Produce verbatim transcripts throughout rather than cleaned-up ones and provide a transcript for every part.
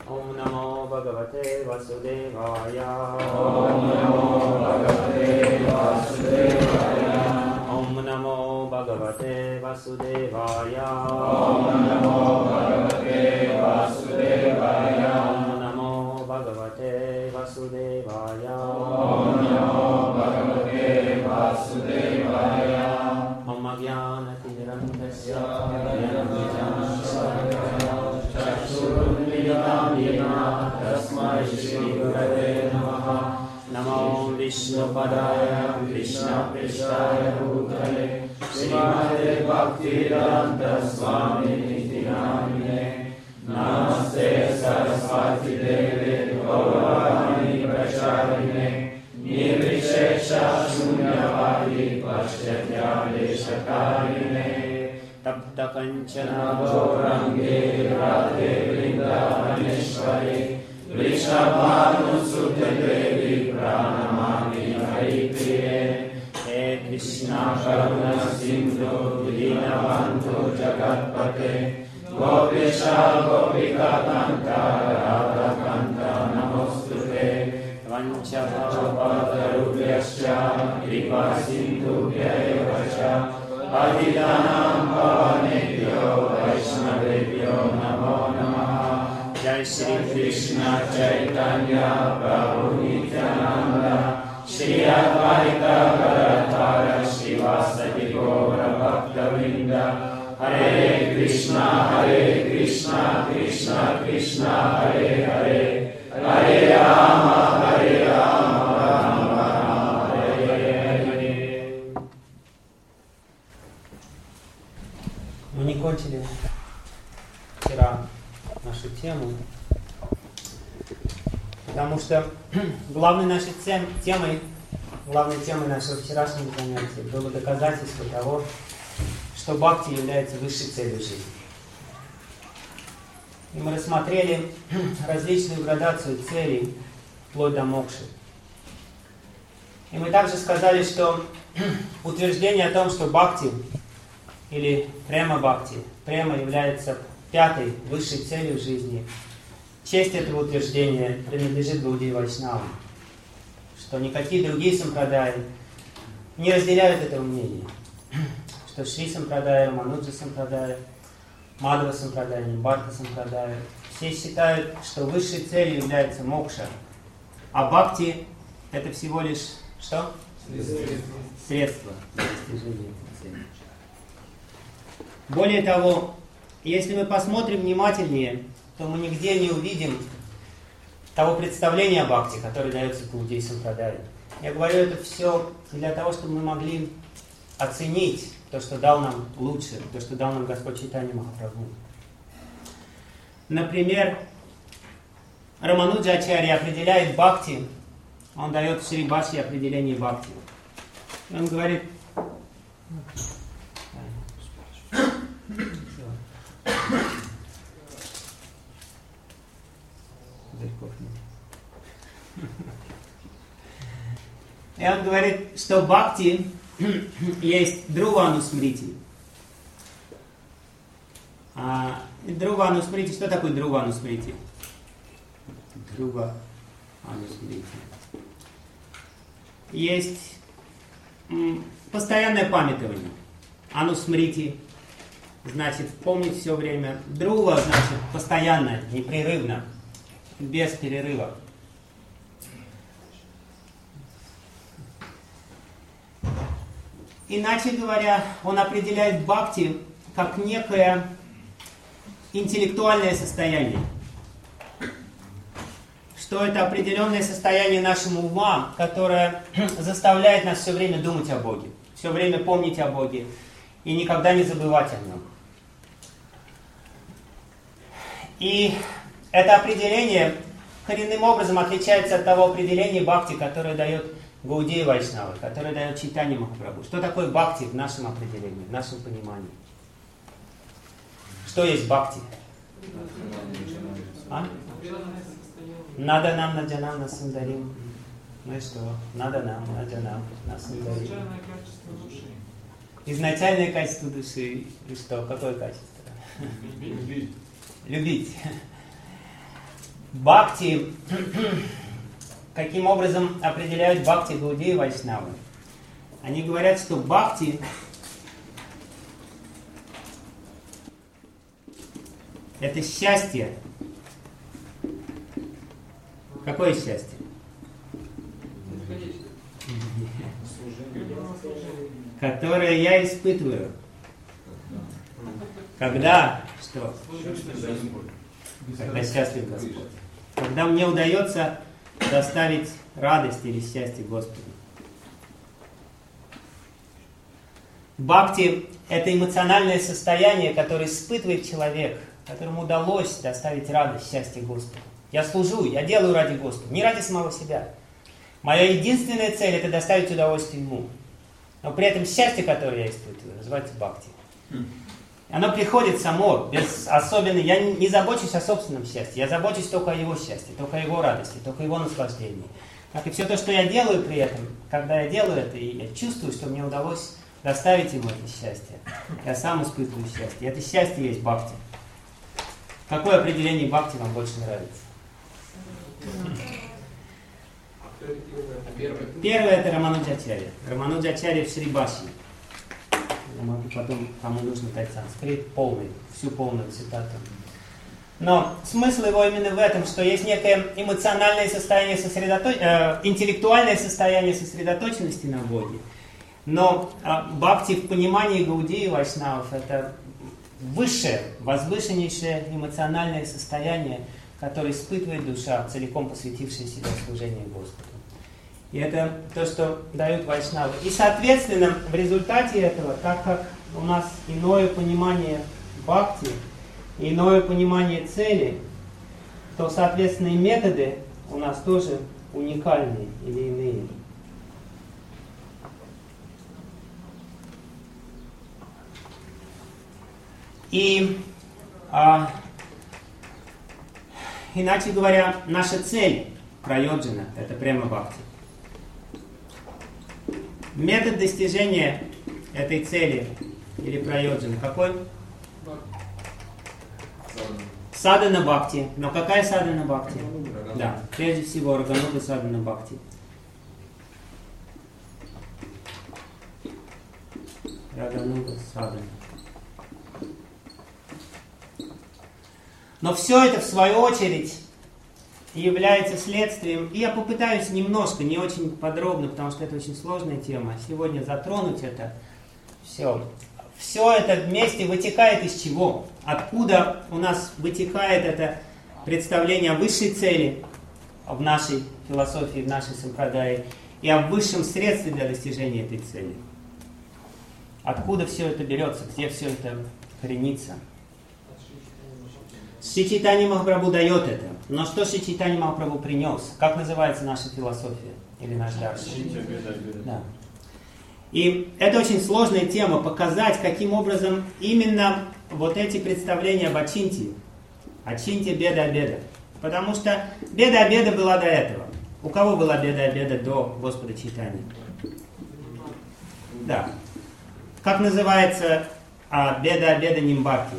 Om Namo Bhagavate Vasudevaya. Om Namo Bhagavate Vasudevaya. Om Namo Bhagavate Vasudevaya. Om Namo Bhagavate Vasudevaya. Om Namo Bhagavate Vasudevaya. Om Namo Bhagavate Vasudevaya. Om Jnana Tirandasya Chakshurunmilitam yena tasmai Shri Gurave Namaha. Namo Vishnupadaya Krishnaprishtaya Bhutale Srimate Bhaktivedanta Swami Niti Namine. Namaste Saraswati Deve Gauravani Pracharine Nirvishesha Shunyavadi Paschatya Deshakarine. Tapta Kanchana Gaurange Radhe Vrindavaneshwari Vrishabhanu Sute Devi Pranamami Haripriye. He Krishna Karuna Sindhu Dinabandhu Jagatpate Gopisha Gopika Kanta Radha Kanta Namostute. Vancha Rupyascha Kripa Sindhubhya eva cha Adidanam Bhavanebhyo Vaishnavebhyo Namo Namaha. Jai Shri Krishna Chaitanya Prabhu Nityananda Shri Advaita Gadadhara Srivasadi Gaura Bhakta-vrinda. Hare Krishna Hare Krishna Krishna Krishna Hare Hare Hare Rama Hare Rama Rama Rama Hare Hare. Мы не кончили вчера нашу тему, потому что главной нашей тем, темой, главной темой нашего вчерашнего занятия было доказательство того, что бхакти является высшей целью жизни. И мы рассмотрели различную градацию целей вплоть до мокши. И мы также сказали, что утверждение о том, что бхакти или према бхакти, према является пятой высшей целью жизни, честь этого утверждения принадлежит Гаудия Вайшнавам, что никакие другие сампрадаи не разделяют этого мнения, что Шри Сампрадая, Рамануджа Сампрадая, Мадхава Сампрадая, Нимбарка Сампрадая все считают, что высшей целью является мокша, а бхакти это всего лишь что? Средство, Средство для достижения этой цели. Более того, если мы посмотрим внимательнее, то мы нигде не увидим того представления о бхакти, которое дается в Гаудия Сампрадае. Я говорю это все для того, чтобы мы могли оценить то, что дал нам лучше, то, что дал нам Господь Чайтанья Махапрабху. Например, Рамануджа Ачарья определяет бхакти, он дает в Шри Бхашьи определение бхакти. Он говорит... И он говорит, что бхакти есть друва-анусмрити. А друва-анусмрити, что такое друва-анусмрити? Друва-анусмрити. Есть м, постоянное памятование. Анусмрити значит помнить все время. Друва значит постоянно, непрерывно, без перерыва. Иначе говоря, он определяет бхакти как некое интеллектуальное состояние. Что это определенное состояние нашего ума, которое заставляет нас все время думать о Боге, все время помнить о Боге и никогда не забывать о Нем. И это определение коренным образом отличается от того определения бхакти, которое дает Гаудия Вайшнава, который дает Чайтанья Махапрабху. Что такое бхакти в нашем определении, в нашем понимании? Что есть бхакти? А? Надо нам наджанам насундарим. Ну и что? Надо нам наджанам насундарим. Изначальное качество души. Изначальное качество души. И что? Какое качество? Любить. Любить. бхакти, каким образом определяют бхакти гаудеи вайшнавы? Они говорят, что бхакти — это счастье. Какое счастье? Которое я испытываю. Когда? Что? Когда счастлив Господь. Когда мне удается доставить радость или счастье Господу. Бхакти — это эмоциональное состояние, которое испытывает человек, которому удалось доставить радость, счастье Господу. Я служу, я делаю ради Господа, не ради самого себя. Моя единственная цель — это доставить удовольствие Ему. Но при этом счастье, которое я испытываю, называется бхакти. Оно приходит само, без особенной... Я не забочусь о собственном счастье, я забочусь только о Его счастье, только о Его радости, только о Его наслаждении. Как и все то, что я делаю при этом, когда я делаю это, и я чувствую, что мне удалось доставить Ему это счастье, я сам испытываю счастье. И это счастье есть бхакти. Какое определение бхакти вам больше нравится? Первое — это Рамануджачарья. Рамануджачарья в Шрибаши. Я могу потом, кому нужно дать санскрит, полный, всю полную цитату. Но смысл его именно в этом, что есть некое эмоциональное состояние сосредоточ... э, интеллектуальное состояние сосредоточенности на Боге. Но э, бхакти в понимании гаудеи вайшнавов — это высшее, возвышеннейшее эмоциональное состояние, которое испытывает душа, целиком посвятившая себя служению Господу. И это то, что дают вайшнавы. И, соответственно, в результате этого, так как у нас иное понимание бхакти, иное понимание цели, то, соответственно, и методы у нас тоже уникальные или иные. И, а, иначе говоря, наша цель прайоджана — это према бхакти. Метод достижения этой цели или прайоджана какой? Садхана бхакти. Но какая садхана бхакти? Да, прежде всего Рагануга садхана бхакти. Рагануга садхана. Но все это, в свою очередь, является следствием, и я попытаюсь немножко, не очень подробно, потому что это очень сложная тема, сегодня затронуть это все. Все это вместе вытекает из чего? Откуда у нас вытекает это представление о высшей цели в нашей философии, в нашей сампрадае, и о высшем средстве для достижения этой цели? Откуда все это берется, где все это коренится? Шри Чайтанья Махапрабху дает это. Но что Шри Чайтанья Махапрабху принес? Как называется наша философия? Или наш даршан? Да. И это очень сложная тема, показать, каким образом именно вот эти представления об Ачинте. Ачинте, беда, обеда. Потому что беда, обеда была до этого. У кого была беда, обеда до Господа Чайтаньи? Да. Как называется а, беда, обеда Нимбарки?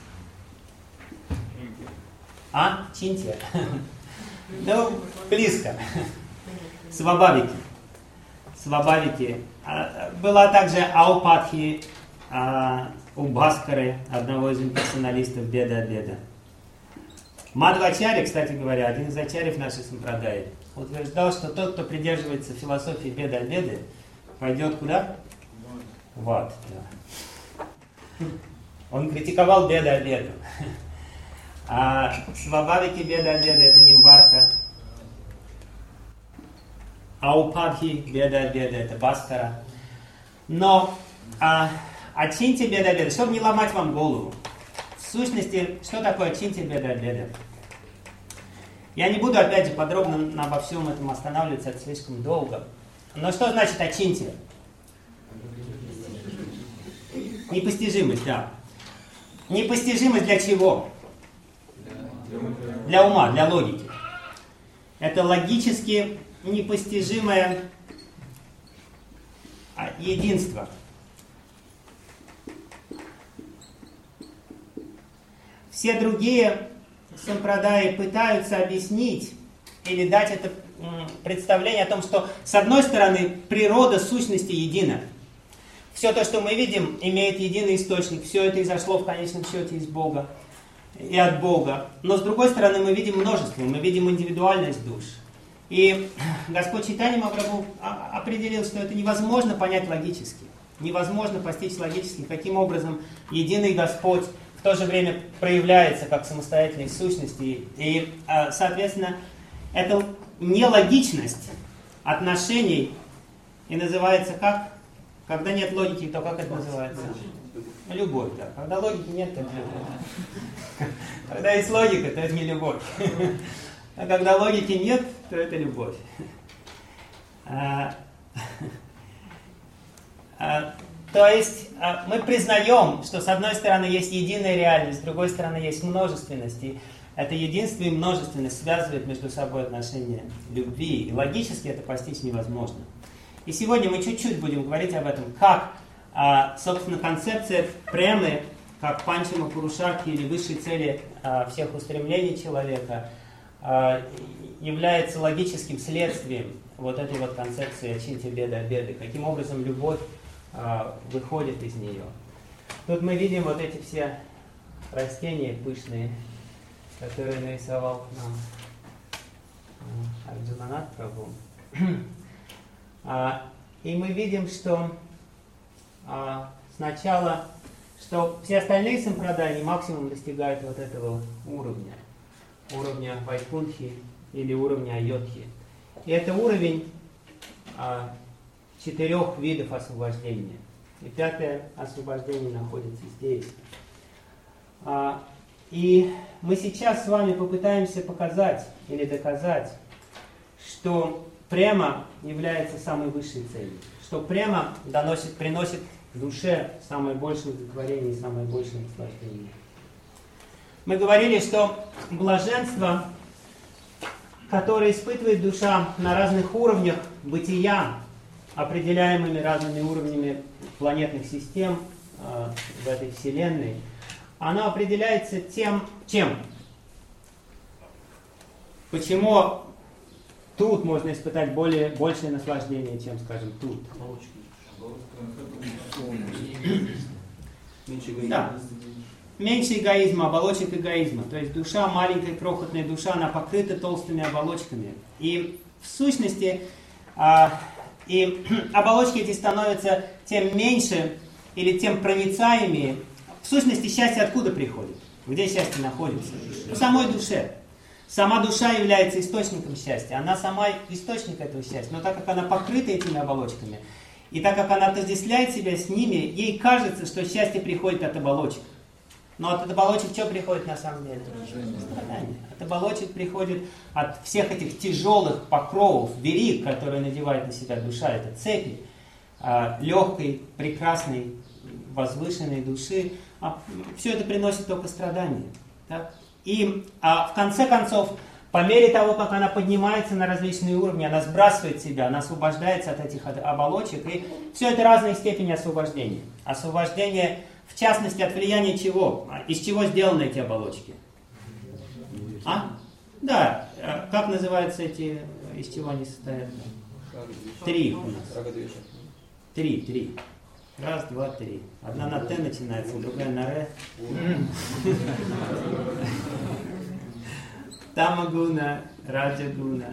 А? Чинтия? Ну, близко. Свабавики. Свабавики. Была также Аупадхи у Бхаскары, одного из имперсоналистов Беда-Обеда. Мадхвачарья, кстати говоря, один из ачарьев нашей сампрадаи, утверждал, что тот, кто придерживается философии Беда-Обеды, пойдет куда? В ад. Да. Он критиковал Беда-Обеду. А Свабавики Беда-Обеда — это Нимбарка. Аупадхи Беда-Обеда — это Бхаскара. Но а, Ачинти Беда-Обеда, чтобы не ломать вам голову, в сущности, что такое Ачинти Беда-Обеда? Я не буду, опять же, подробно обо всем этом останавливаться, это слишком долго. Но что значит Ачинти? Непостижимость, да. Непостижимость для чего? Для ума, для логики. Это логически непостижимое единство. Все другие сампрадаи пытаются объяснить или дать это представление о том, что с одной стороны природа сущности едина. Все то, что мы видим, имеет единый источник. Все это изошло в конечном счете из Бога и от Бога. Но с другой стороны мы видим множество, мы видим индивидуальность душ. И Господь Чайтанья Махапрабху определил, что это невозможно понять логически. Невозможно постичь логически, каким образом единый Господь в то же время проявляется как самостоятельной сущности. И, соответственно, это нелогичность отношений и называется как? Когда нет логики, то как это называется? Любовь, да. Когда логики нет, то это любовь. Когда есть логика, то это не любовь. А когда логики нет, то это любовь. А, а, то есть а, мы признаем, что с одной стороны есть единая реальность, с другой стороны есть множественность. И это единство и множественность связывает между собой отношения любви. И логически это постичь невозможно. И сегодня мы чуть-чуть будем говорить об этом, как, а, собственно, концепция премы, как панчама пурушархи или высшей цели а, всех устремлений человека, является логическим следствием вот этой вот концепции ачинтья беда беды. Каким образом любовь а, выходит из нее. Тут мы видим вот эти все растения пышные, которые нарисовал нам Арджунанат Прабху. а, и мы видим, что а, сначала, что все остальные сампрадаи максимум достигают вот этого уровня. Уровня Вайкунтхи или уровня Айодхи. И это уровень а, четырех видов освобождения. И пятое освобождение находится здесь. А, и мы сейчас с вами попытаемся показать или доказать, что према является самой высшей целью. Что према доносит, приносит душе самое большее удовлетворение и самое большее наслаждение. Мы говорили, что блаженство, которое испытывает душа на разных уровнях бытия, определяемыми разными уровнями планетных систем э, в этой Вселенной, оно определяется тем, чем. Почему тут можно испытать более, большее наслаждение, чем, скажем, тут. Да. Меньше эгоизма, оболочек эгоизма. То есть душа, маленькая крохотная душа, она покрыта толстыми оболочками. И в сущности, а, и оболочки эти становятся тем меньше или тем проницаемее. В сущности, счастье откуда приходит? Где счастье находится? В самой душе. Сама душа является источником счастья. Она сама источник этого счастья. Но так как она покрыта этими оболочками, и так как она отождествляет себя с ними, ей кажется, что счастье приходит от оболочек. Но от оболочек что приходит на самом деле? Страдание. От оболочек приходит от всех этих тяжелых покровов, вериг, которые надевает на себя душа. Это цепи легкой, прекрасной, возвышенной души. Все это приносит только страдания. Так? И а, в конце концов, по мере того, как она поднимается на различные уровни, она сбрасывает себя, она освобождается от этих оболочек. И все это разные степени освобождения. Освобождение, в частности, от влияния чего? Из чего сделаны эти оболочки? А? Да. Как называются эти, из чего они состоят? Три у нас. Три, три. Раз, два, три. Одна на Т начинается, другая на Р. Тамагуна, Раджагуна,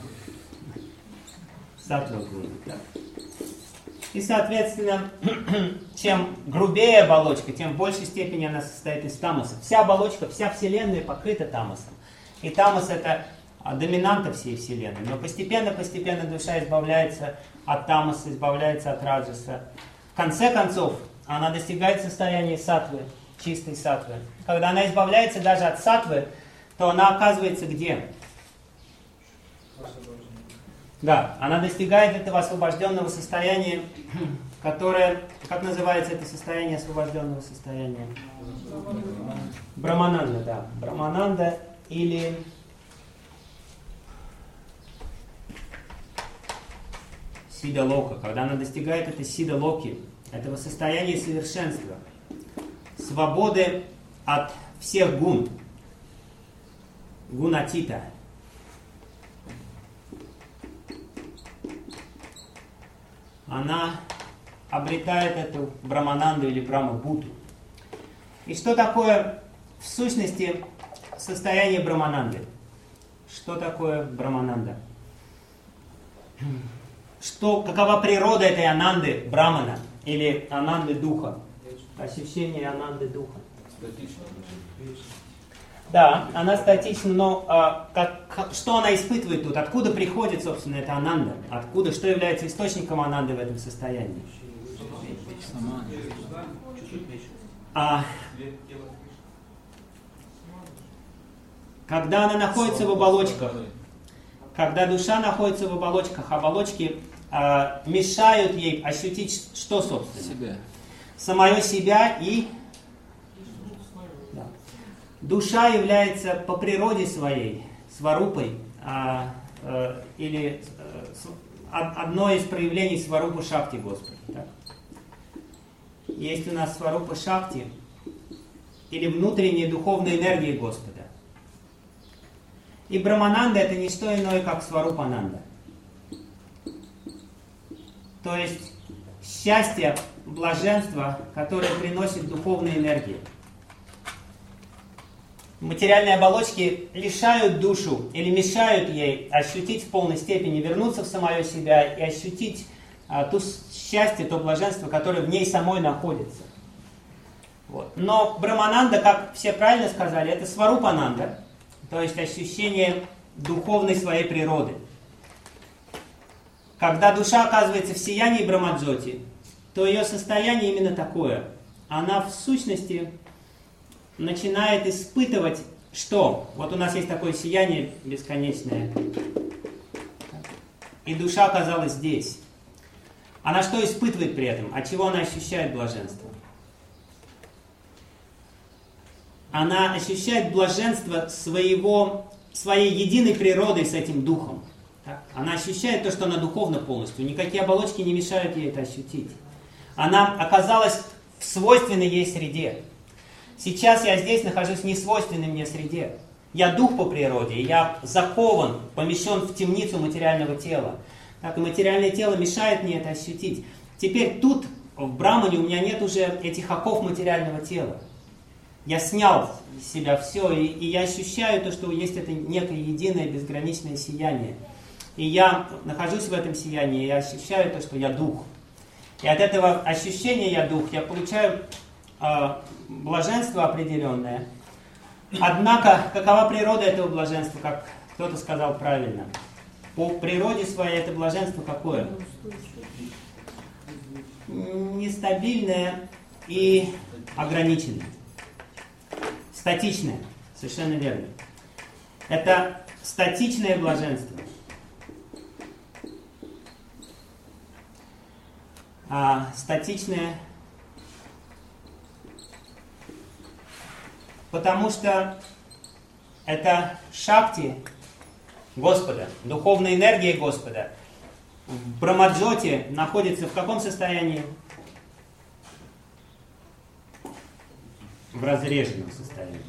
Саттвагуна. И, соответственно, чем грубее оболочка, тем в большей степени она состоит из тамаса. Вся оболочка, вся Вселенная покрыта тамасом. И тамас — это доминанта всей Вселенной. Но постепенно-постепенно душа избавляется от тамаса, избавляется от раджаса. В конце концов, она достигает состояния саттвы, чистой саттвы. Когда она избавляется даже от саттвы, то она оказывается где? Да, она достигает этого освобожденного состояния, которое, как называется это состояние освобожденного состояния? Брамананда, да. Брамананда или Сидалока. Когда она достигает этой Сидалоки, этого состояния совершенства, свободы от всех гун. гунатита. Она обретает эту Брамананду или Брахма-Будду. И что такое в сущности состояние Брамананды? Что такое Брамананда? Что, какова природа этой ананды Брамана или ананды духа? Ощущение ананды духа. Да, она статична, но а, как, как, что она испытывает тут? Откуда приходит, собственно, эта ананда? Откуда, что является источником ананды в этом состоянии? А, когда она находится в оболочках, когда душа находится в оболочках, оболочки а, мешают ей ощутить, что, собственно? Себя. Самое себя и... Да. Душа является по природе своей, сварупой, а, а, или а, одно из проявлений сварупы шакти Господа. Так? Есть у нас сварупа шакти, или внутренняя духовная энергия Господа. И Брамананда это не что иное, как Сварупананда. То есть счастье, блаженство, которое приносит духовную энергию. Материальные оболочки лишают душу или мешают ей ощутить в полной степени, вернуться в самое себя и ощутить а, то счастье, то блаженство, которое в ней самой находится. Вот. Но Брамананда, как все правильно сказали, это Сварупананда. То есть ощущение духовной своей природы. Когда душа оказывается в сиянии Брамаджоти, то ее состояние именно такое. Она в сущности начинает испытывать, что? Вот у нас есть такое сияние бесконечное. И душа оказалась здесь. Она что испытывает при этом? От чего она ощущает блаженство? Она ощущает блаженство своего, своей единой природой с этим духом. Так? Она ощущает то, что она духовна полностью. Никакие оболочки не мешают ей это ощутить. Она оказалась в свойственной ей среде. Сейчас я здесь нахожусь в несвойственной мне среде. Я дух по природе, я закован, помещен в темницу материального тела. Так, и материальное тело мешает мне это ощутить. Теперь тут, в Брамане, у меня нет уже этих оков материального тела. Я снял из себя все, и, и я ощущаю то, что есть это некое единое безграничное сияние. И я нахожусь в этом сиянии, и я ощущаю то, что я дух. И от этого ощущения я дух, я получаю э, блаженство определенное. Однако, какова природа этого блаженства, как кто-то сказал правильно? По природе своей это блаженство какое? Нестабильное и ограниченное. Статичное, совершенно верно. Это статичное блаженство. А статичное, потому что это шакти Господа, духовная энергия Господа. В Брамаджоте находится в каком состоянии? В разреженном состоянии.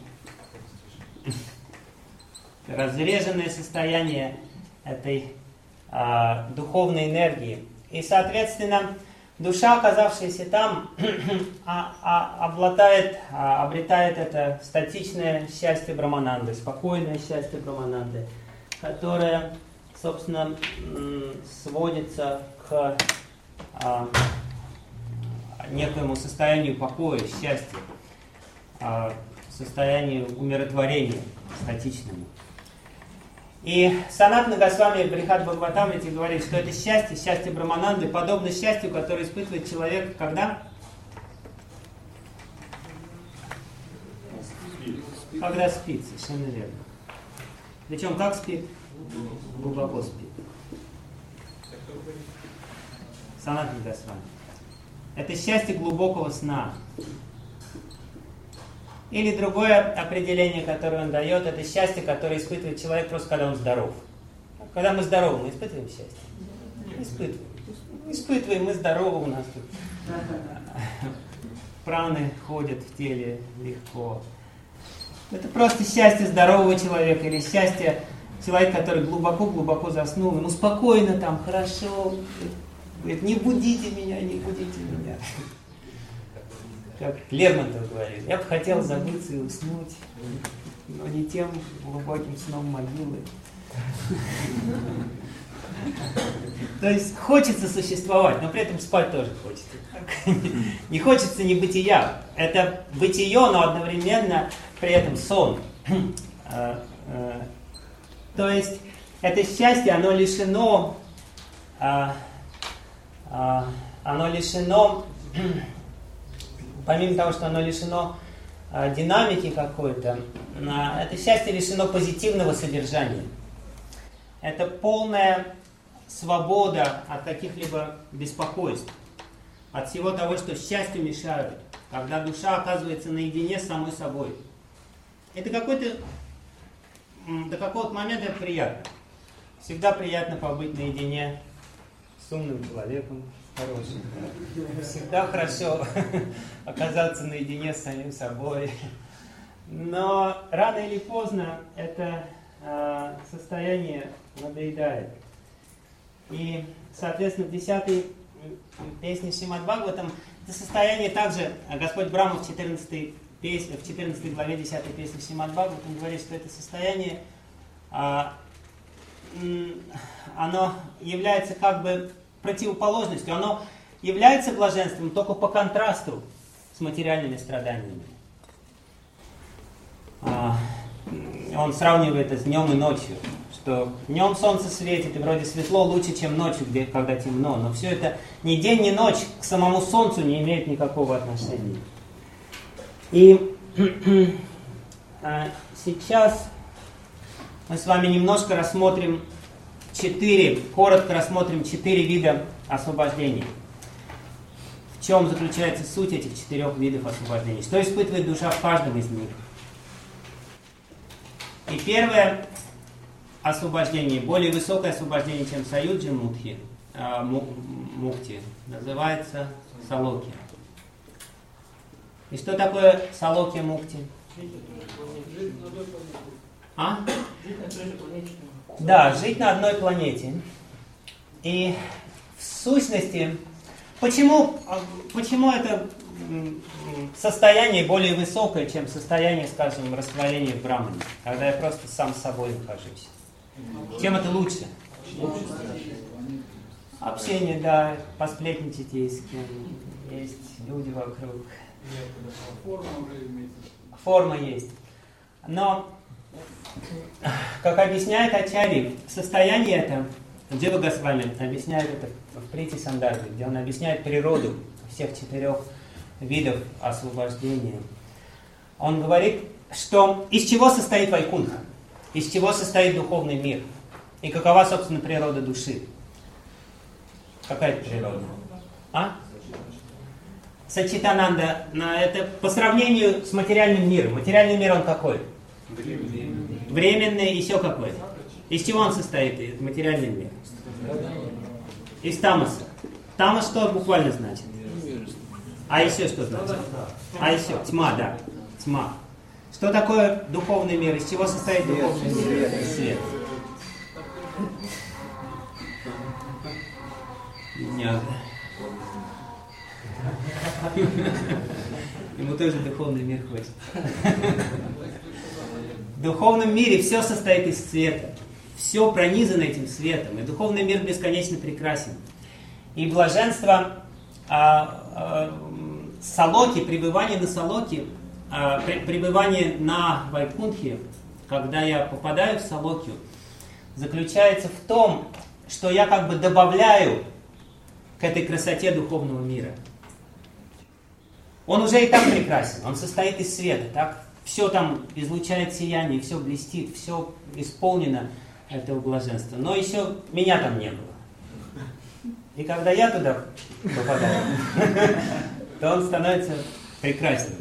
Разреженное состояние этой а, духовной энергии. И, соответственно, душа, оказавшаяся там, а, а, обладает, а, обретает это статичное счастье Брамананды, спокойное счастье Брамананды, которое, собственно, сводится к а, некоему состоянию покоя, счастья, а, состоянию умиротворения статичному. И Санатана Госвами в Брихат Бхагаватамрите говорит, что это счастье, счастье Брамананды, подобно счастью, которое испытывает человек, когда? Спит. Когда спит, совершенно верно. Причем как спит? Глубоко спит. Санатана Госвами. Это счастье глубокого сна. Или другое определение, которое он дает, это счастье, которое испытывает человек просто когда он здоров. Когда мы здоровы, мы испытываем счастье? Испытываем. Испытываем, мы здоровы, у нас тут праны ходят в теле легко. Это просто счастье здорового человека или счастье человека, который глубоко-глубоко заснул. Ему спокойно там, хорошо. Говорит, не будите меня, не будите меня. Как Лермонтов говорит, я бы хотел забыться и уснуть, но не тем глубоким сном могилы. То есть хочется существовать, но при этом спать тоже хочется. Не хочется не бытия. Это бытие, но одновременно при этом сон. То есть это счастье, оно лишено, оно лишено, помимо того, что оно лишено динамики какой-то, это счастье лишено позитивного содержания. Это полная свобода от каких-либо беспокойств, от всего того, что счастью мешают, когда душа оказывается наедине с самой собой. Это какой-то, до какого-то момента это приятно. Всегда приятно побыть наедине с умным человеком, хорошим. Всегда хорошо оказаться наедине с самим собой. Но рано или поздно это э, состояние надоедает. И, соответственно, в десятой песне Шримад Бхагаватам это состояние также Господь Брахма в четырнадцатой, песне, в четырнадцатой главе десятой песни Шримад Бхагаватам говорит, что это состояние а, оно является как бы противоположностью, оно является блаженством только по контрасту с материальными страданиями. А, он сравнивает это с днем и ночью, что днем солнце светит и вроде светло лучше, чем ночью, где, когда темно, но все это ни день, ни ночь к самому солнцу не имеет никакого отношения. И сейчас мы с вами немножко рассмотрим четыре, коротко рассмотрим четыре вида освобождений. В чем заключается суть этих четырех видов освобождений? Что испытывает душа в каждом из них? И первое освобождение, более высокое освобождение, чем саюджи мукти, э, мукти, называется салоки. И что такое салоки мукти? А? Да, жить на одной планете. И в сущности, почему, почему это состояние более высокое, чем состояние, скажем, растворения в Брахмане, когда я просто сам с собой нахожусь? Чем это лучше? Общение, да, посплетничать есть с кем, есть люди вокруг. Форма есть. Но, как объясняет Ачарья, состояние это, Джива Госвами объясняет это в Прити Сандарбе, где он объясняет природу всех четырех видов освобождения. Он говорит, что из чего состоит Вайкунха, из чего состоит духовный мир, и какова, собственно, природа души. Какая это природа? А? Сачитананда, это по сравнению с материальным миром. Материальный мир он какой? Временный. Временный, еще какой? Из чего он состоит, материальный мир? Из тамаса. Тамас что буквально значит? А еще что значит? А еще тьма, да. Тьма. Что такое духовный мир? Из чего состоит духовный мир? Свет. Нет. Ему тоже духовный мир хочет. В духовном мире все состоит из света. Все пронизано этим светом. И духовный мир бесконечно прекрасен. И блаженство а, а, салоки, пребывание на салоке, а, пребывание на Вайкунтхе, когда я попадаю в салокию, заключается в том, что я как бы добавляю к этой красоте духовного мира. Он уже и так прекрасен, он состоит из света, так? Все там излучает сияние, все блестит, все исполнено этого блаженства. Но еще меня там не было. И когда я туда попадаю, то он становится прекраснее.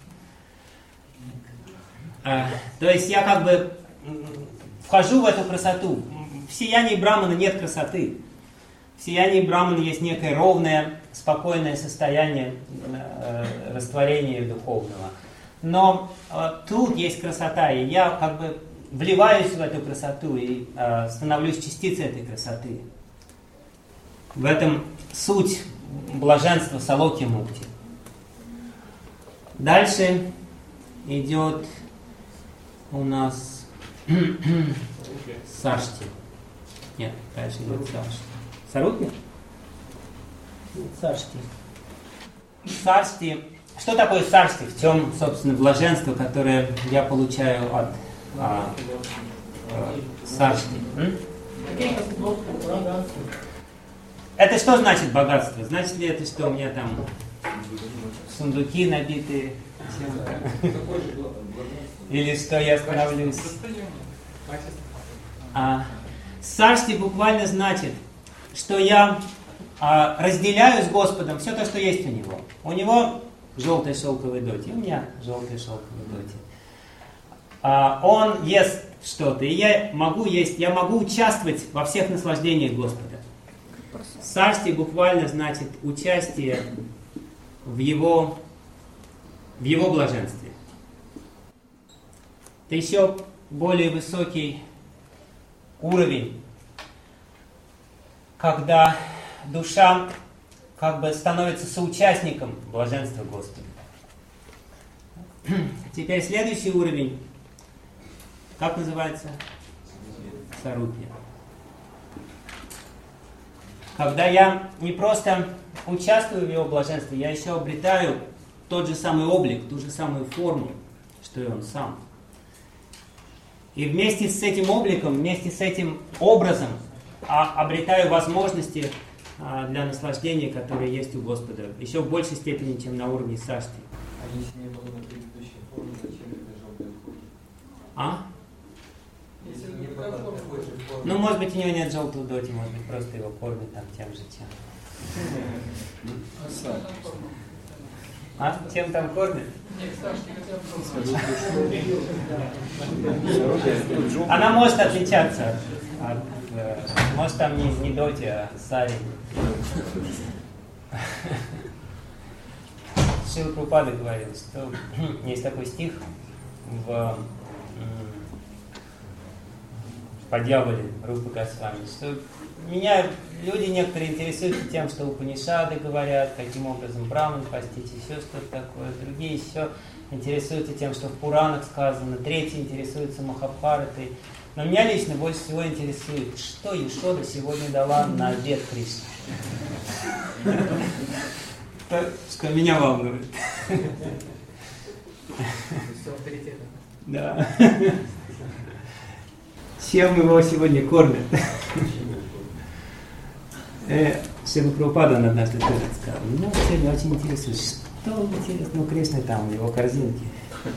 То есть я как бы вхожу в эту красоту. В сиянии Брахмана нет красоты. В сиянии Брахмана есть некое ровное, спокойное состояние э, растворения духовного. но э, тут есть красота, и я как бы вливаюсь в эту красоту и э, становлюсь частицей этой красоты. В этом суть блаженства Салоки Мукти. Дальше идет у нас Сашти. Нет, дальше идет Сашти. Сарупья? Нет, Сашти. Сашти. Что такое Сашти? В чем, собственно, блаженство, которое я получаю от а, а, Сашти? М? Это что значит богатство? Значит ли это, что у меня там сундуки набиты чем-то? Или что я становлюсь? А, Сашти буквально значит, что я а, разделяю с Господом все то, что есть у Него. У Него желтый шелковый доти, у меня желтый шелковый доти. А, он ест что-то, и я могу есть, я могу участвовать во всех наслаждениях Господа. Сашти буквально значит участие в Его, в его блаженстве. Это еще более высокий уровень, когда душа как бы становится соучастником блаженства Господа. Теперь следующий уровень, как называется? Сарупья. Когда я не просто участвую в его блаженстве, я еще обретаю тот же самый облик, ту же самую форму, что и он сам. И вместе с этим обликом, вместе с этим образом а, обретаю возможности а, для наслаждения, которые есть у Господа, еще в большей степени, чем на уровне Сашти. А если не было на предыдущей форме, зачем это желтое входит? А? Если не было такой же формы. Ну, может быть, у него нет желтого доти, может быть, просто его кормят там тем же чем. А? Чем там кормят? Она может отличаться от, э, может там не, не доти, а сари. Шрила Прабхупада говорил, что есть такой стих в по дьяволе Рупы Госвами, что меня люди некоторые интересуются тем, что Упанишады говорят, каким образом Браман постичь, еще что-то такое, другие еще интересуются тем, что в Пуранах сказано, третьи интересуются Махабхаратой. Но меня лично больше всего интересует, что Ешода сегодня дала на обед Кришне. Что меня волнует. Да. Чем его сегодня кормят? Шрила Прабхупада однажды тоже сказал, ну, сегодня очень интересует, что интересно у Кришны там, в его корзинке.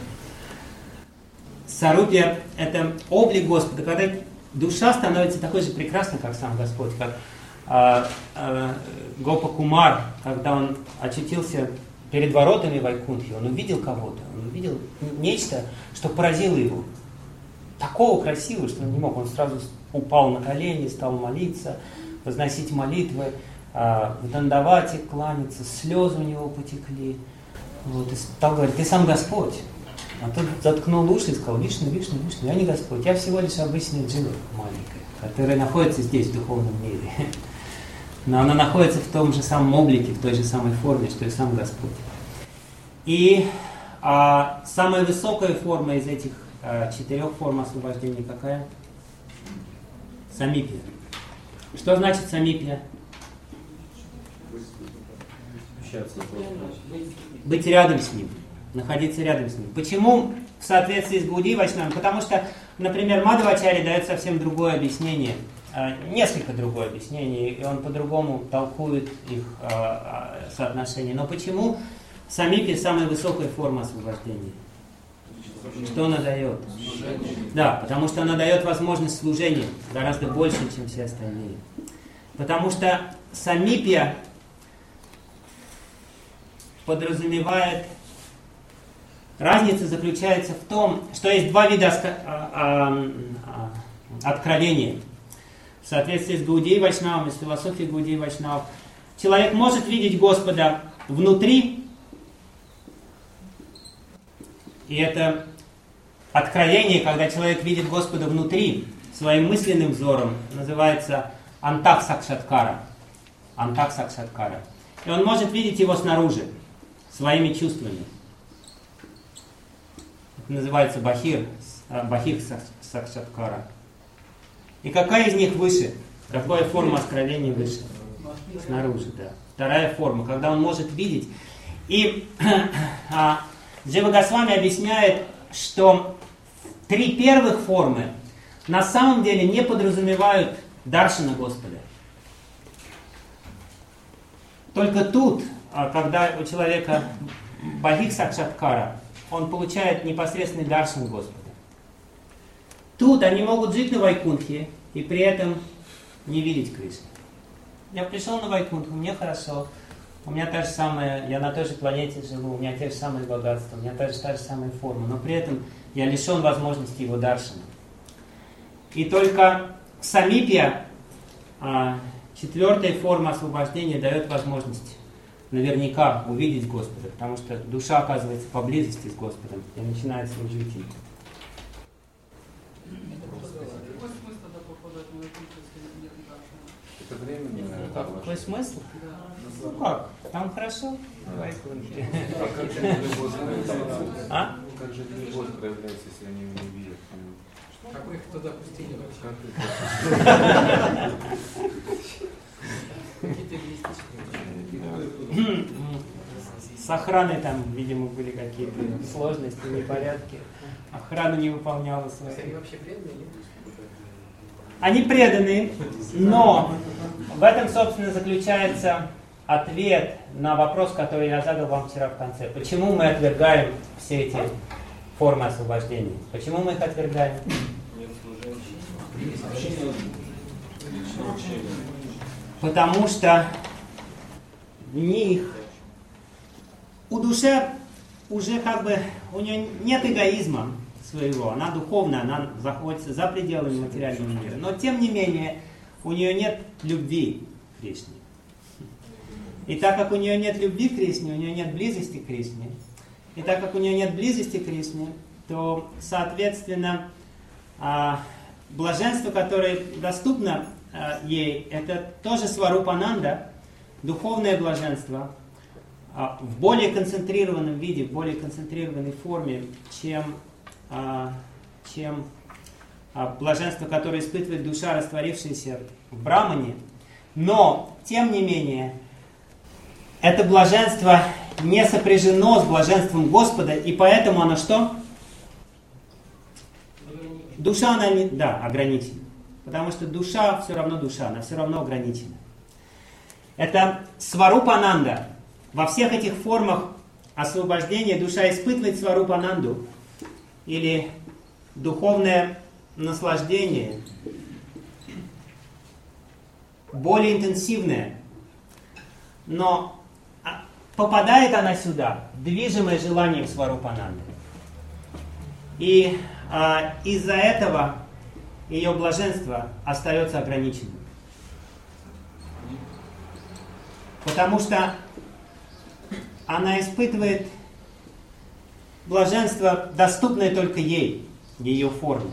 Сарупья – это облик Господа, когда душа становится такой же прекрасной, как сам Господь, как а, а, Гопа Кумар, когда он очутился перед воротами Вайкунтхи, он увидел кого-то, он увидел нечто, что поразило его. Такого красивого, что он не мог, он сразу упал на колени, стал молиться, возносить молитвы, в дандавате кланяться, слезы у него потекли. Вот, и стал говорить, ты сам Господь. А тот заткнул уши и сказал, Вишну, Вишну, Вишну, я не Господь, я всего лишь обычная джива маленькая, которая находится здесь, в духовном мире. Но она находится в том же самом облике, в той же самой форме, что и сам Господь. И а, самая высокая форма из этих а, четырех форм освобождения какая? Самипья. Что значит самипья? Быть рядом с ним, находиться рядом с ним. Почему в соответствии с Гауди Вайшнавом? Потому что, например, Мадхавачарья дает совсем другое объяснение, несколько другое объяснение, и он по-другому толкует их соотношение. Но почему самипья самая высокая форма освобождения? Что она дает? Да, потому что она дает возможность служения гораздо больше, чем все остальные. Потому что самипья подразумевает... Разница заключается в том, что есть два вида откровения. В соответствии с Гаудией Вайшнавом и с философией Гаудии Вайшнавов. Человек может видеть Господа внутри И это откровение, когда человек видит Господа внутри, своим мысленным взором, называется антах-сакшаткара. Антах-сакшаткара. И он может видеть его снаружи, своими чувствами. Это называется бахир, бахир-сакшаткара. И какая из них выше? Какая форма откровения выше? Снаружи, да. Вторая форма, когда он может видеть. И а, Джива Госвами объясняет, что три первых формы на самом деле не подразумевают даршана Господа. Только тут, когда у человека бахих сакшаткара, он получает непосредственный даршан Господа. Тут они могут жить на Вайкунтхе и при этом не видеть Кришну. Я пришел на Вайкунтху, мне хорошо, у меня та же самая, я на той же планете живу, у меня те же самые богатства, у меня та же, та же самая форма, но при этом я лишен возможности его даршана. И только самипья, четвертая форма освобождения, дает возможность наверняка увидеть Господа, потому что душа оказывается поблизости с Господом и начинает служить им. Это временно. Какой смысл? Ну как? Там хорошо? Давай. А как же любовь проявляется? А? Как же любовь проявляется, если они его не видят? Как вы их туда пустили вообще? Какие-то эгоистичные. С охраной там, видимо, были какие-то сложности, непорядки. Охрана не выполняла свои. Они вообще преданные? Они преданные, но в этом, собственно, заключается ответ на вопрос, который я задал вам вчера в конце. Почему мы отвергаем все эти формы освобождения? Почему мы их отвергаем? Потому что в них у души уже как бы у нее нет эгоизма своего, она духовная, она заходится за пределами материального мира. Но тем не менее у нее нет любви к Кришне. И так как у нее нет любви к Кришне, у нее нет близости к Кришне, и так как у нее нет близости к Кришне, то, соответственно, блаженство, которое доступно ей, это тоже сварупананда, духовное блаженство, в более концентрированном виде, в более концентрированной форме, чем, чем блаженство, которое испытывает душа, растворившаяся в Брамане. Но, тем не менее, это блаженство не сопряжено с блаженством Господа, и поэтому оно что? Душа, она не, да, ограничена. Потому что душа все равно душа, она все равно ограничена. Это сварупананда. Во всех этих формах освобождения душа испытывает сварупананду, или духовное наслаждение, более интенсивное. Но попадает она сюда, движимая желанием сварупананды. И а, из-за этого ее блаженство остается ограниченным. Потому что она испытывает блаженство, доступное только ей, ее форме.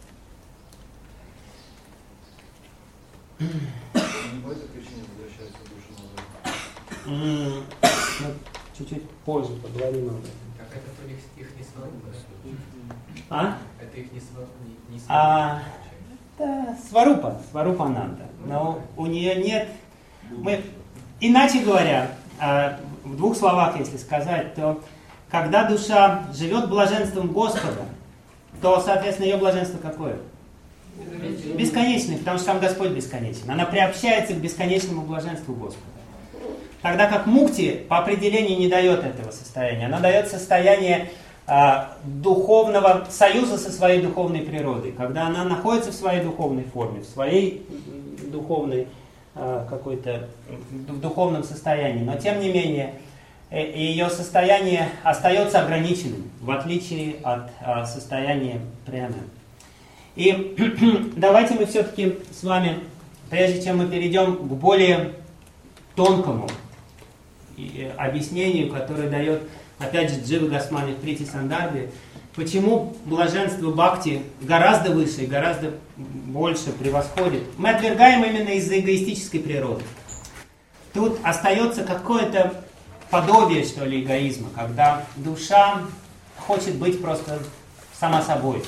По этой причине возвращается душа назад. Ну, чуть-чуть позже поговорим об этом. Так это у них их не сварупа? А? Это их не сварупа? Не А, да, сварупа, сварупананда. Но у нее нет... Мы, иначе говоря, в двух словах, если сказать, то когда душа живет блаженством Господа, то, соответственно, ее блаженство какое? Бесконечное, потому что сам Господь бесконечен. Она приобщается к бесконечному блаженству Господа. Тогда как мукти по определению не дает этого состояния. Она дает состояние а, духовного союза со своей духовной природой. Когда она находится в своей духовной форме, в своей духовной а, какой-то, в духовном состоянии. Но тем не менее, ее состояние остается ограниченным, в отличие от а, состояния премы. И давайте мы все-таки с вами, прежде чем мы перейдем к более тонкому объяснению, которое дает опять же, Джива Госвами в Прити Сандарбе, почему блаженство бхакти гораздо выше и гораздо больше превосходит. Мы отвергаем именно из-за эгоистической природы. Тут остается какое-то подобие, что ли, эгоизма, когда душа хочет быть просто сама собой.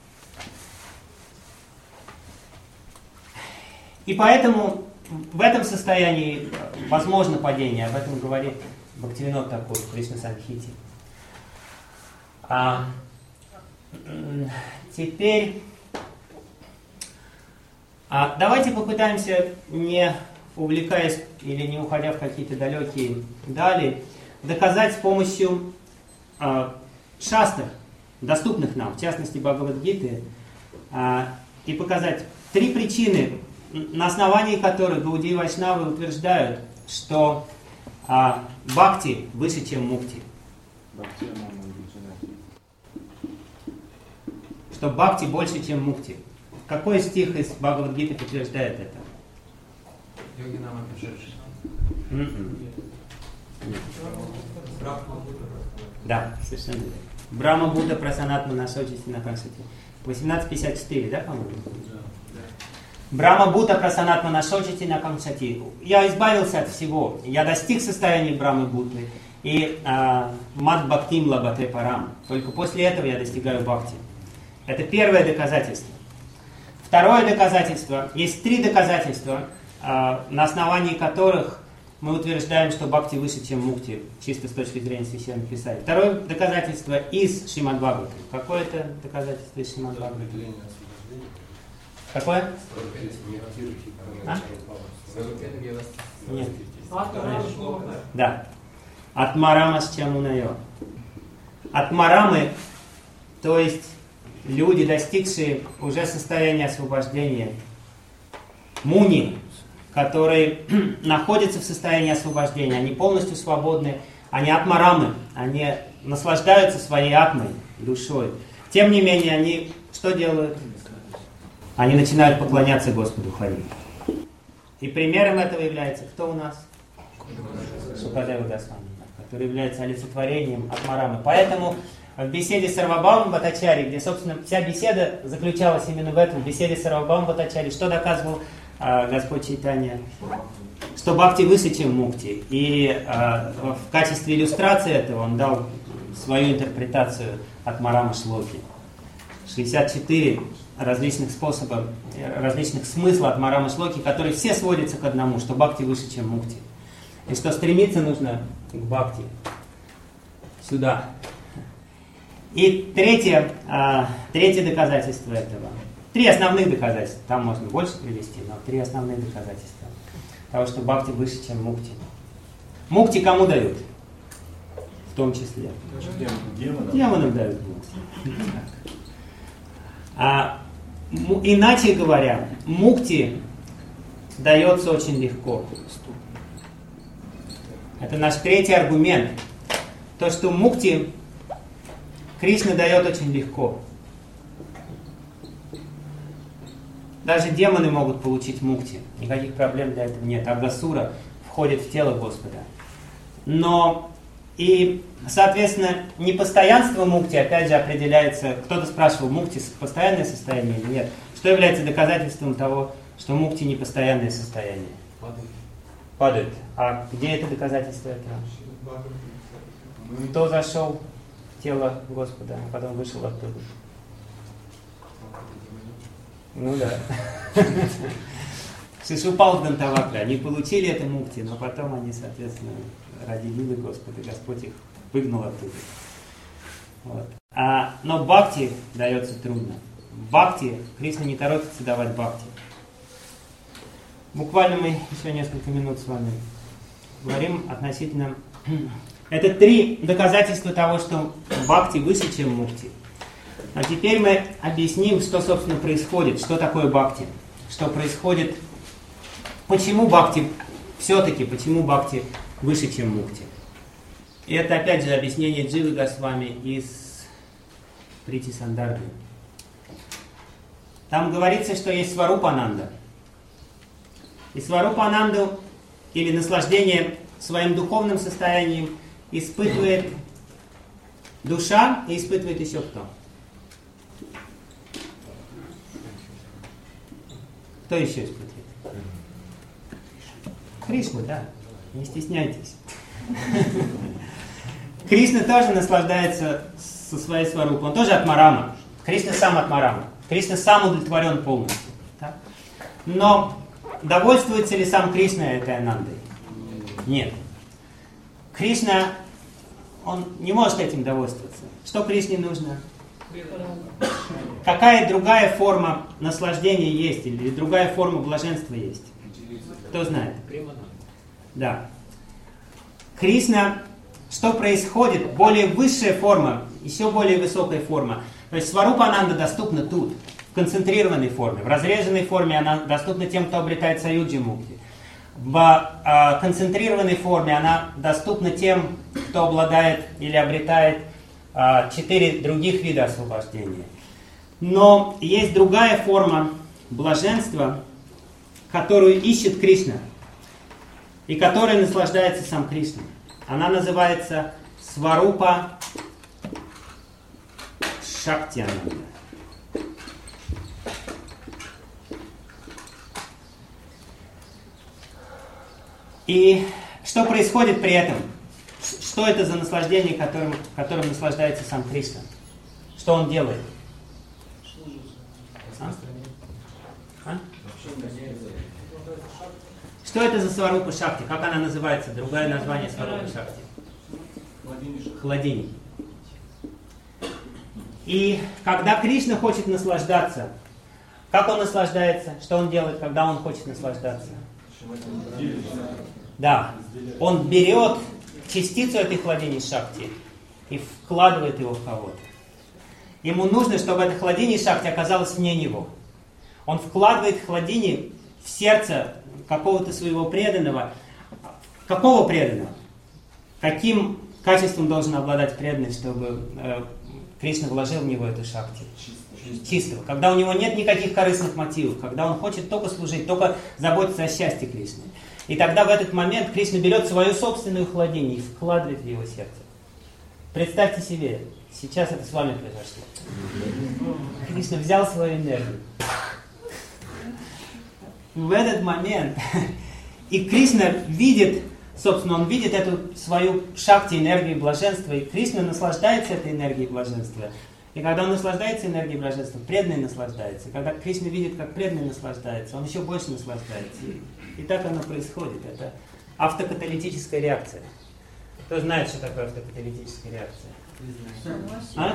И поэтому в этом состоянии возможно падение, об этом говорит Бхактивинод Такур в Кришна Самхите. А теперь а давайте попытаемся, не увлекаясь или не уходя в какие-то далекие дали, доказать с помощью а, шастр, доступных нам, в частности Бхагавад-гиты, а, и показать три причины, на основании которых гаудии вайшнавы утверждают, что а, бхакти выше, чем мукти. Что бхакти больше, чем мукти. Какой стих из Бхагавад-гиты подтверждает это? Йоги Нама Пишерши. Да, совершенно верно. Брахма Будда Прасанатма Нашоджити на Камсати. восемнадцать пятьдесят четыре, да, по-моему? Брахма Будда Прасанатма Нашоджити на Камсати. Я избавился от всего. Я достиг состояния Брахмы Будды. И Мад Бхактим Лабате Парам. Только после этого я достигаю бхакти. Это первое доказательство. Второе доказательство. Есть три доказательства, на основании которых мы утверждаем, что бхакти выше, чем мукти, чисто с точки зрения священных писаний. Второе доказательство из Шримад Бхагавата. Какое это доказательство из Шримад Бхагавата? Какое? А? Нет. Да. Атмарама с чамунайо. Атмарамы, то есть люди, достигшие уже состояния освобождения. Муни, которые находятся в состоянии освобождения, они полностью свободны, они атмарамы, они наслаждаются своей атмой, душой. Тем не менее, они что делают? Они начинают поклоняться Господу Хари. И примером этого является кто у нас? Шукадева Госвами, который является олицетворением атмарамы. Поэтому в беседе с Сарвабхаумом Бхаттачарьей, где, собственно, вся беседа заключалась именно в этом, в беседе с Сарвабхаумом Бхаттачарьей, что доказывал э, Господь Чайтанья? Что бхакти выше, чем мукти. И э, в качестве иллюстрации этого он дал свою интерпретацию атмарама шлоки. шестьдесят четыре различных способа, различных смысла атмарама шлоки, которые все сводятся к одному, что бхакти выше, чем мукти. И что стремиться нужно к бхакти. Сюда. И третье, а, третье доказательство этого. Три основных доказательства. Там можно больше привести, но три основных доказательства того, что бхакти выше, чем мукти. Мукти кому дают? В том числе. Демонам. Демонам дают мукти. А, м- иначе говоря, мукти дается очень легко. Это наш третий аргумент. То, что мукти Кришна дает очень легко. Даже демоны могут получить мукти. Никаких проблем для этого нет. Агасура входит в тело Господа. Но и, соответственно, непостоянство мукти, опять же, определяется... Кто-то спрашивал, мукти постоянное состояние или нет? Что является доказательством того, что мукти непостоянное состояние? Падает. Падает. А где это доказательство этого? Кто зашел в тело Господа, а потом вышел оттуда? Ну да. Шишупал в Дантавакра. Они получили это мукти, но потом они, соответственно, ради милы Господа, Господь их выгнал оттуда. Вот. А, но бхакти дается трудно. Бхакти, Кришна не торопится давать бхакти. Буквально мы еще несколько минут с вами говорим относительно... Это три доказательства того, что бхакти выше, чем мукти. А теперь мы объясним, что, собственно, происходит, что такое бхакти, что происходит, почему бхакти, все-таки, почему бхакти выше, чем мукти. И это, опять же, объяснение Дживы Госвами из Прити Сандарбы. Там говорится, что есть Сварупананда. И Сварупананду, или наслаждение своим духовным состоянием, испытывает душа и испытывает еще кто? Кто еще испытывает? Кришна, да. Не стесняйтесь. Кришна тоже наслаждается со своей сварупой. Он тоже атмарама. Кришна сам атмарама. Кришна сам удовлетворен полностью. Так? Но довольствуется ли сам Кришна этой Анандой? Нет. Кришна, он не может этим довольствоваться. Что Кришне нужно? Какая другая форма наслаждения есть, или другая форма блаженства есть? Кто знает? Да. Кришна, что происходит? Более высшая форма, еще более высокая форма. То есть сварупа Ананда доступна тут, в концентрированной форме. В разреженной форме она доступна тем, кто обретает саюджи мукти. В а, концентрированной форме она доступна тем, кто обладает или обретает а, четыре других вида освобождения. Но есть другая форма блаженства, которую ищет Кришна, и которой наслаждается сам Кришна. Она называется сварупа Шактиананда. И что происходит при этом? Что это за наслаждение, которым, которым наслаждается сам Кришна? Что он делает? А? А? Что это за сварупа Шакти? Как она называется? Другое название сварупа Шакти. Холодильник. И когда Кришна хочет наслаждаться, как он наслаждается? Что он делает, когда он хочет наслаждаться? Да, он берет частицу этой хладини Шакти и вкладывает его в кого-то. Ему нужно, чтобы эта хладини Шакти оказалась вне него. Он вкладывает хладини в сердце какого-то своего преданного. Какого преданного? Каким качеством должен обладать преданный, чтобы э, Кришна вложил в него эту Шакти? Чистого. Когда у него нет никаких корыстных мотивов, когда он хочет только служить, только заботиться о счастье Кришны. И тогда в этот момент Кришна берет свою собственную хладини и вкладывает в его сердце. Представьте себе, сейчас это с вами произошло. Кришна взял свою энергию. В этот момент и Кришна видит, собственно, он видит эту свою шакти, энергию блаженства, и Кришна наслаждается этой энергией блаженства. И когда он наслаждается энергией блаженства, преданный наслаждается. И когда Кришна видит, как преданный наслаждается, он еще больше наслаждается. И, и так оно происходит. Это автокаталитическая реакция. Кто знает, что такое автокаталитическая реакция? А?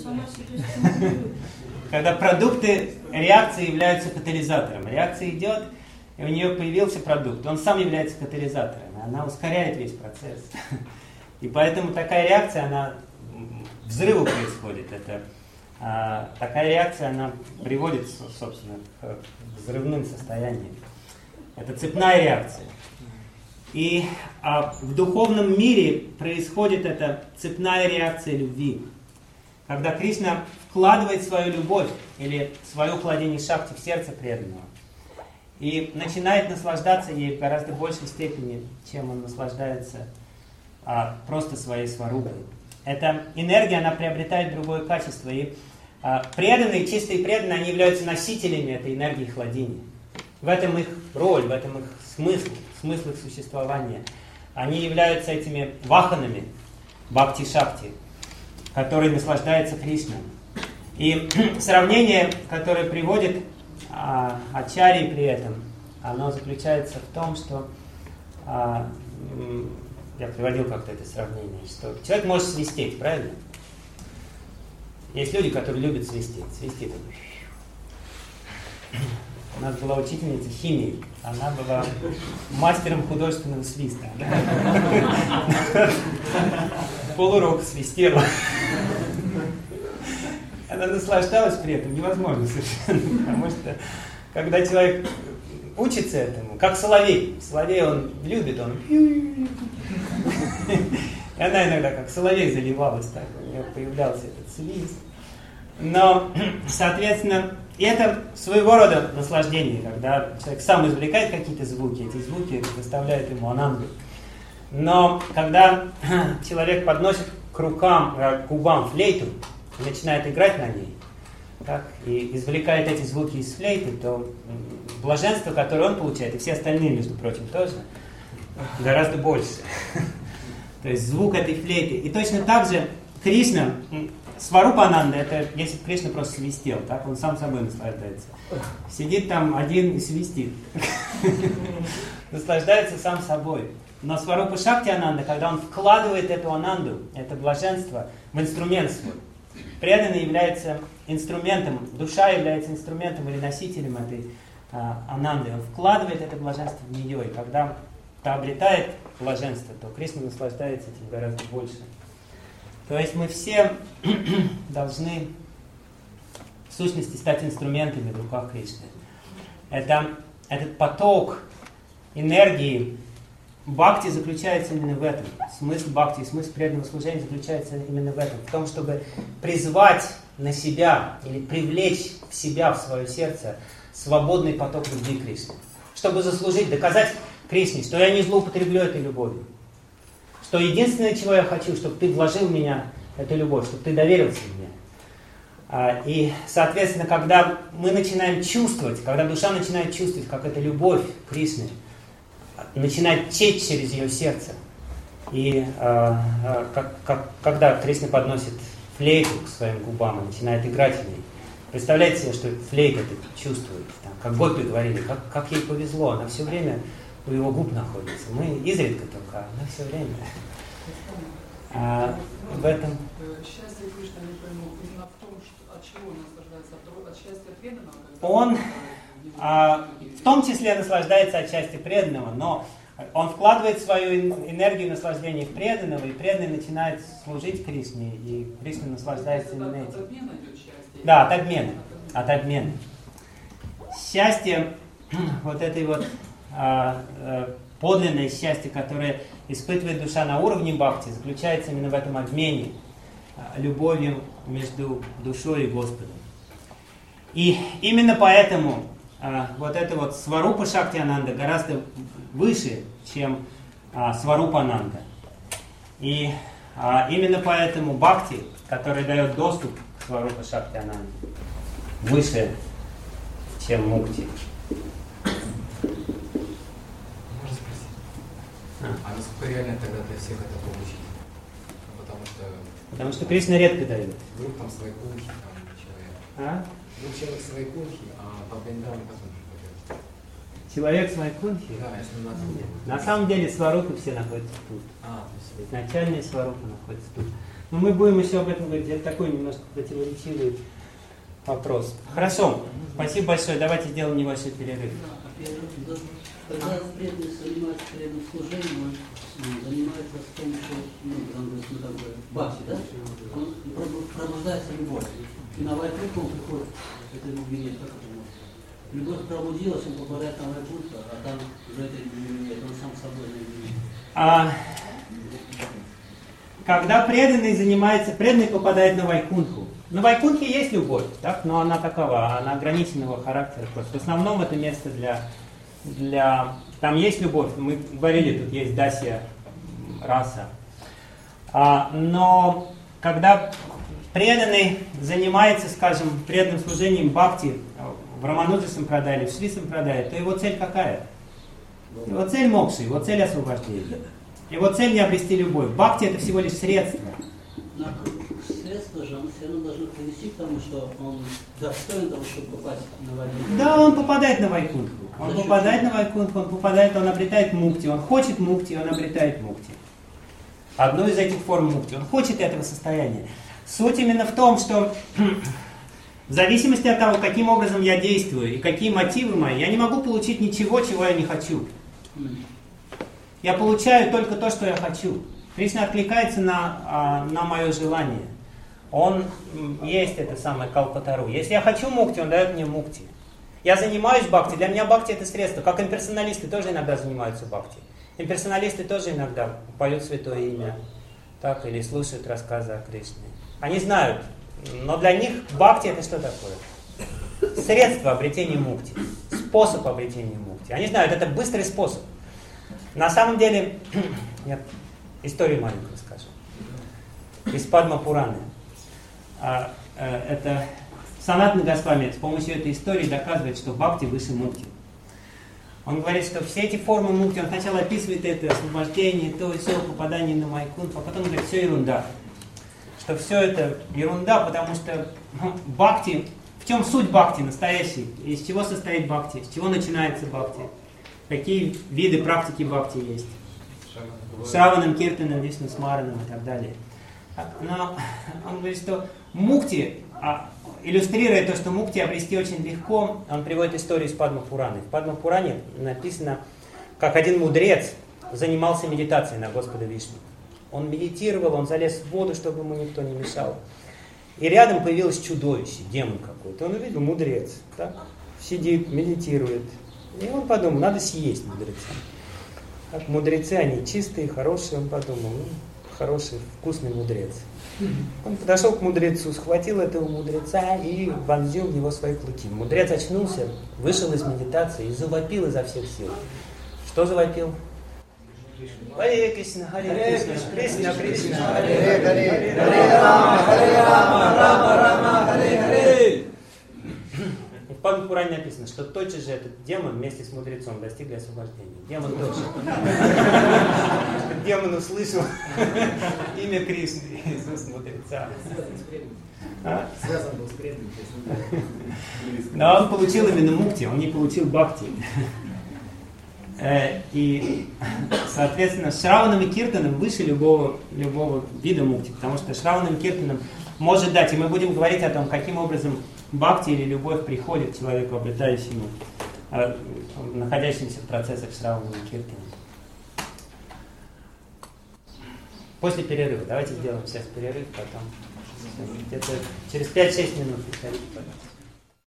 Когда продукты реакции являются катализатором. Реакция идет, и у нее появился продукт. Он сам является катализатором. Она ускоряет весь процесс. И поэтому такая реакция, она взрыву происходит. Это, а, такая реакция, она приводит, собственно, к взрывным состояниям. Это цепная реакция. И а, в духовном мире происходит эта цепная реакция любви. Когда Кришна вкладывает свою любовь или свою хладини шакти в сердце преданного и начинает наслаждаться ей в гораздо большей степени, чем он наслаждается а, просто своей сварупой. Эта энергия, она приобретает другое качество. И а, преданные, чистые преданные, они являются носителями этой энергии хладини. В этом их роль, в этом их смысл, смысл их существования. Они являются этими ваханами бхакти-шакти, которые наслаждаются Кришной. И сравнение, которое приводит а, ачарьи при этом, оно заключается в том, что а, я приводил как-то это сравнение, что человек может свистеть, правильно? Есть люди, которые любят свистеть. Свистит. У нас была учительница химии. Она была мастером художественного свиста. Полурока свистела. Она наслаждалась при этом. Невозможно совершенно. Потому что, когда человек учится этому, как соловей. Соловей он любит, он... И она иногда как соловей заливалась, так, у нее появлялся этот свист. Но, соответственно, это своего рода наслаждение, когда человек сам извлекает какие-то звуки, эти звуки доставляют ему ананду. Но когда человек подносит к рукам, к губам флейту и начинает играть на ней, так, и извлекает эти звуки из флейты, то блаженство, которое он получает, и все остальные, между прочим, тоже, гораздо больше. То есть звук этой флейты. И точно так же Кришна, Сварупананда, это если бы Кришна просто свистел, так, он сам собой наслаждается. Сидит там один и свистит. Наслаждается сам собой. Но Сварупа Шакти Ананда, когда он вкладывает эту ананду, это блаженство, в инструмент свой, преданный является инструментом, душа является инструментом или носителем этой а, ананды. Он вкладывает это блаженство в нее, и когда та обретает блаженство, то Кришна наслаждается этим гораздо больше. То есть мы все должны в сущности стать инструментами в руках Кришны. Это, этот поток энергии бхакти заключается именно в этом. Смысл бхакти, смысл преданного служения заключается именно в этом. В том, чтобы призвать на себя или привлечь в себя, в свое сердце свободный поток любви Кришны. Чтобы заслужить, доказать Кришне, что я не злоупотреблю этой любовью. Что единственное, чего я хочу, чтобы ты вложил в меня эту любовь, чтобы ты доверился мне. И, соответственно, когда мы начинаем чувствовать, когда душа начинает чувствовать, как эта любовь Кришны начинает течь через ее сердце, и как, как, когда Кришна подносит флейту к своим губам и начинает играть в ней, представляете себе, что флейта это чувствует, там, как гопи говорили, как, как ей повезло, она все время у его губ находится. Мы изредка только, она все время. А, в этом... Счастье Кришны, не пойму, именно в том, что, от чего он наслаждается, от счастья преданного? Он а, в том числе наслаждается от счастья преданного, но он вкладывает свою энергию наслаждения в преданного, и преданный начинает служить Кришне, и Кришна наслаждается именно этим. От обмена идет счастье? Да, от обмена. От обмена. Счастье, вот этой вот а, а, подлинное счастье, которое испытывает душа на уровне бхакти, заключается именно в этом обмене, а, любовью между душой и Господом. И именно поэтому а, вот эта вот Сварупа Шакти Ананда гораздо выше, чем а, Сварупа Ананда. И а, именно поэтому бхакти, который дает доступ к Сварупа Шакти Ананде, выше, чем мукти. Можно спросить? А, а насколько реально тогда для всех это получить? Потому что... Потому что Кришна редко дает. Вдруг там свои кунхи, там человек. А? Вдруг человек свои кунхи, а по Вриндавану как он попадет? Человек с Майкунхи? Да, если на самом деле. На самом деле сварупы все находятся тут. А, то есть... Изначальные сварупы находятся тут. Но мы будем еще об этом говорить. Это такой немножко противоречивый вопрос. Хорошо. Спасибо большое. Давайте сделаем небольшой перерыв. Когда преданный занимается преданным служением, он занимается в том, что, ну, там, ну, как бы, бхакти, да? Он пробуждается любовь. И на вайкунтху он приходит к этой любви, как это может. Любовь пробудилась, он попадает на вайкунтху, а там уже этой любви нет, он сам собой не любит. А, когда преданный занимается, преданный попадает на вайкунтху. На вайкунтхе есть любовь, так? Но она такова, она ограниченного характера. Просто. В основном это место для, для... Там есть любовь, мы говорили, тут есть дасья раса. А, но когда преданный занимается, скажем, преданным служением бхакти в Рамануджа Сампрадай или в Шри Сампрадай, то его цель какая? Его цель мокши, его цель освобождения. Его цель не обрести любовь. Бхакти это всего лишь средство. Но средства же он все равно должен привести к тому, что он достоин того, чтобы попасть на вайкунтху. Да, он попадает на вайкунтху. Он попадает на вайкунтху, он попадает, он обретает мукти. Он хочет мукти, он обретает мукти. Одну из этих форм мукти. Он хочет этого состояния. Суть именно в том, что в зависимости от того, каким образом я действую и какие мотивы мои, я не могу получить ничего, чего я не хочу. Я получаю только то, что я хочу. Кришна откликается на, на мое желание. Он есть это самое калпатару. Если я хочу мукти, он дает мне мукти. Я занимаюсь бхакти. Для меня бхакти это средство. Как имперсоналисты тоже иногда занимаются бхакти. Имперсоналисты тоже иногда поют святое имя. Так, или слушают рассказы о Кришне. Они знают. Но для них бхакти это что такое? Средство обретения мукти. Способ обретения мукти. Они знают, это быстрый способ. На самом деле, я историю маленькую скажу. из Падма-Пураны. А, а, это Санатана Госвами с помощью этой истории доказывает, что бхакти выше мукти. Он говорит, что все эти формы мукти, он сначала описывает это освобождение, то и все, попадание на майкунф, а потом говорит, все ерунда. Что все это ерунда, потому что ну, бхакти, в чем суть бхакти настоящий? Из чего состоит бхакти? С чего начинается бхакти? Какие виды практики бхакти есть? Шраванам, Киртанам, Вишну Смаранам и так далее. Но он говорит, что мукти, а, иллюстрируя то, что мукти обрести очень легко, он приводит историю из Падма-Пураны. В Падма-Пуране написано, как один мудрец занимался медитацией на Господа Вишну. Он медитировал, он залез в воду, чтобы ему никто не мешал. И рядом появилось чудовище, демон какой-то. Он увидел, мудрец, так? Сидит, медитирует. И он подумал, надо съесть мудреца. Как мудрецы, они чистые, хорошие, он подумал, ну, хороший, вкусный мудрец. Он подошел к мудрецу, схватил этого мудреца и вонзил в него свои клыки. Мудрец очнулся, вышел из медитации и завопил изо всех сил. Что завопил? Харе Кришна, Харе Кришна, Кришна Кришна, Харе Харе, Харе Рама, Харе Рама, Рама Рама, Харе Харе. В Падма-Пуране написано, что тотчас же этот демон вместе с мудрецом достигли освобождения. Демон тотчас. Демон услышал имя Кришны, Иисус мудреца. Связан был с преданным. Но он получил именно мукти, он не получил бхакти. И, соответственно, Шраванам и Киртанам выше любого, любого вида мукти, потому что Шраванам и Киртанам может дать, и мы будем говорить о том, каким образом бхакти или любовь приходит к человеку, обретающему, находящемуся в процессах Шраванам и Киртанам. После перерыва. Давайте сделаем сейчас перерыв, потом где-то через пять-шесть минут.